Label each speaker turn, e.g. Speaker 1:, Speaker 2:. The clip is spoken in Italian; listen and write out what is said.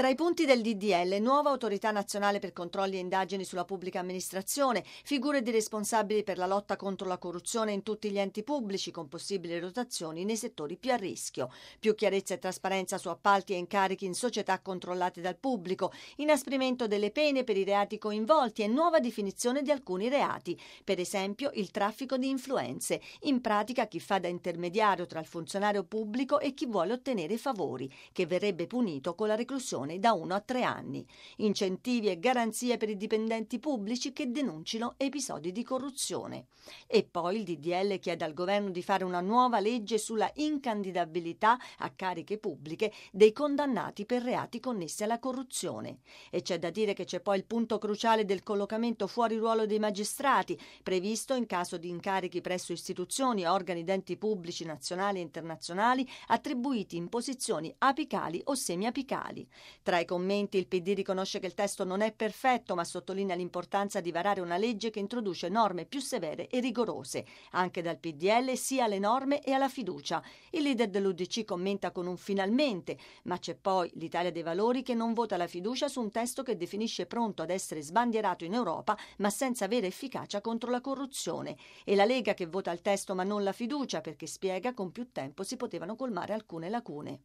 Speaker 1: Tra i punti del DDL, nuova autorità nazionale per controlli e indagini sulla pubblica amministrazione, figure di responsabili per la lotta contro la corruzione in tutti gli enti pubblici con possibili rotazioni nei settori più a rischio, più chiarezza e trasparenza su appalti e incarichi in società controllate dal pubblico, inasprimento delle pene per i reati coinvolti e nuova definizione di alcuni reati, per esempio il traffico di influenze, in pratica chi fa da intermediario tra il funzionario pubblico e chi vuole ottenere favori, che verrebbe punito con la reclusione da 1 a 3 anni, incentivi e garanzie per i dipendenti pubblici che denuncino episodi di corruzione. E poi il DDL chiede al governo di fare una nuova legge sulla incandidabilità a cariche pubbliche dei condannati per reati connessi alla corruzione. E c'è da dire che c'è poi il punto cruciale del collocamento fuori ruolo dei magistrati, previsto in caso di incarichi presso istituzioni e organi d'enti pubblici nazionali e internazionali attribuiti in posizioni apicali o semiapicali. Tra i commenti il PD riconosce che il testo non è perfetto, ma sottolinea l'importanza di varare una legge che introduce norme più severe e rigorose. Anche dal PDL sia alle norme e alla fiducia. Il leader dell'UDC commenta con un finalmente, ma c'è poi l'Italia dei Valori che non vota la fiducia su un testo che definisce pronto ad essere sbandierato in Europa, ma senza avere efficacia contro la corruzione. E la Lega che vota il testo ma non la fiducia perché spiega con più tempo si potevano colmare alcune lacune.